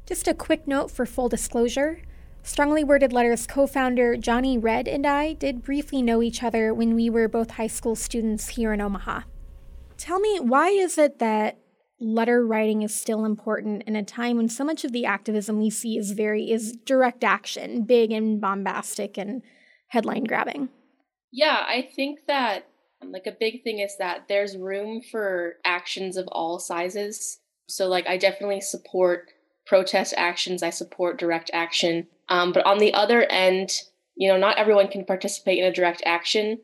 Just a quick note for full disclosure. Strongly Worded Letters co-founder Johnny Red and I did briefly know each other when we were both high school students here in Omaha. Tell me, why is it that letter writing is still important in a time when so much of the activism we see is direct action, big and bombastic and headline grabbing? Yeah, I think that a big thing is that there's room for actions of all sizes. So I definitely support protest actions. I support direct action. But on the other end, not everyone can participate in a direct action.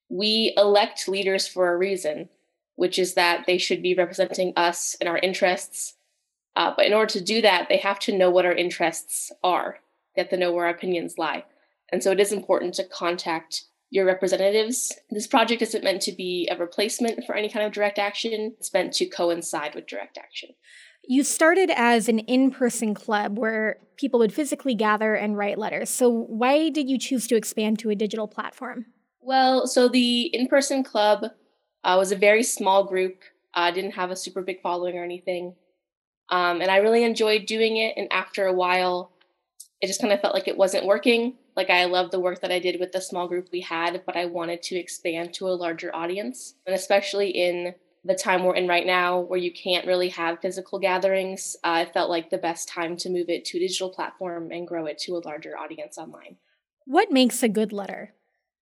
We elect leaders for a reason, which is that they should be representing us and our interests. But in order to do that, they have to know what our interests are. They have to know where our opinions lie. And so it is important to contact your representatives. This project isn't meant to be a replacement for any kind of direct action. It's meant to coincide with direct action. You started as an in-person club where people would physically gather and write letters. So why did you choose to expand to a digital platform? Well, so the in-person club was a very small group. Didn't have a super big following or anything. And I really enjoyed doing it. And after a while, it just kind of felt like it wasn't working. I loved the work that I did with the small group we had, but I wanted to expand to a larger audience. And especially in the time we're in right now, where you can't really have physical gatherings, I felt like the best time to move it to a digital platform and grow it to a larger audience online. What makes a good letter?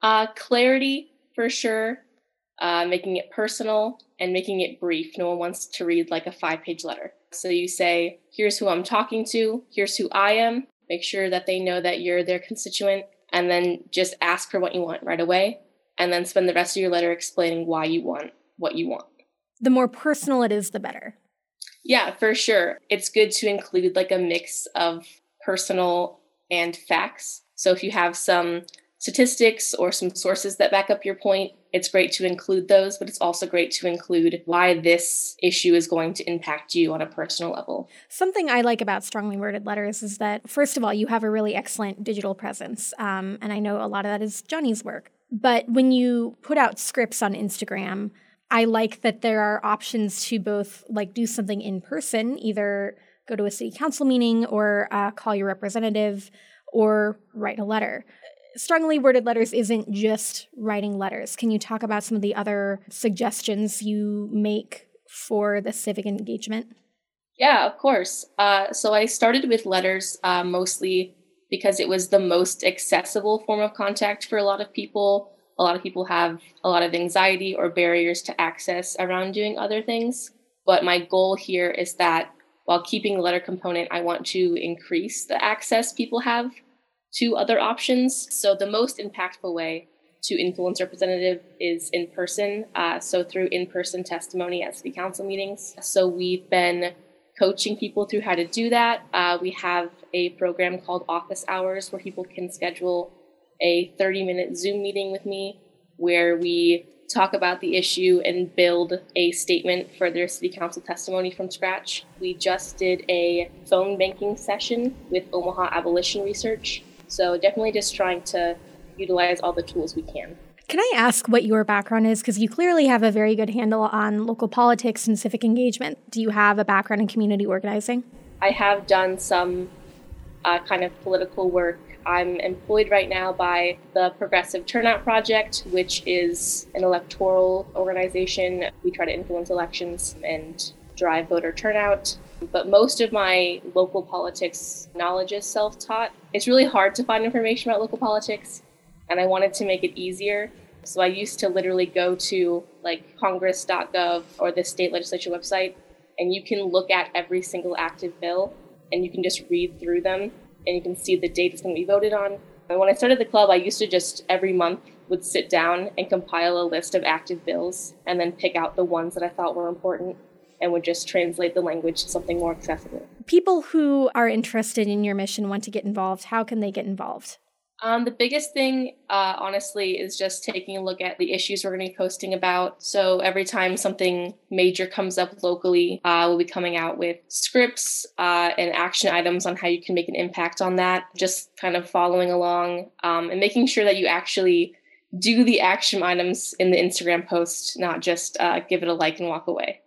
Clarity, for sure. Making it personal and making it brief. No one wants to read a 5-page letter. So you say, here's who I'm talking to, here's who I am. Make sure that they know that you're their constituent, and then just ask for what you want right away, and then spend the rest of your letter explaining why you want what you want. The more personal it is, the better. Yeah, for sure. It's good to include a mix of personal and facts. So if you have some statistics or some sources that back up your point, it's great to include those, but it's also great to include why this issue is going to impact you on a personal level. Something I like about Strongly Worded Letters is that, first of all, you have a really excellent digital presence. And I know a lot of that is Johnny's work. But when you put out scripts on Instagram, I like that there are options to both do something in person, either go to a city council meeting or call your representative or write a letter. Strongly Worded Letters isn't just writing letters. Can you talk about some of the other suggestions you make for the civic engagement? Yeah, of course. So I started with letters mostly because it was the most accessible form of contact for a lot of people. A lot of people have a lot of anxiety or barriers to access around doing other things. But my goal here is that while keeping the letter component, I want to increase the access people have to other options. So the most impactful way to influence representative is in person. So through in-person testimony at city council meetings. So we've been coaching people through how to do that. We have a program called Office Hours where people can schedule a 30-minute Zoom meeting with me where we talk about the issue and build a statement for their city council testimony from scratch. We just did a phone banking session with Omaha Abolition Research. So definitely just trying to utilize all the tools we can. Can I ask what your background is? Because you clearly have a very good handle on local politics and civic engagement. Do you have a background in community organizing? I have done some kind of political work. I'm employed right now by the Progressive Turnout Project, which is an electoral organization. We try to influence elections and drive voter turnout. But most of my local politics knowledge is self-taught. It's really hard to find information about local politics, and I wanted to make it easier. So I used to literally go to congress.gov or the state legislature website, and you can look at every single active bill, and you can just read through them, and you can see the date it's going to be voted on. And when I started the club, I used to just every month would sit down and compile a list of active bills and then pick out the ones that I thought were important and would just translate the language to something more accessible. People who are interested in your mission want to get involved. How can they get involved? The biggest thing, honestly, is just taking a look at the issues we're going to be posting about. So every time something major comes up locally, we'll be coming out with scripts and action items on how you can make an impact on that. Just kind of following along and making sure that you actually do the action items in the Instagram post, not just give it a like and walk away.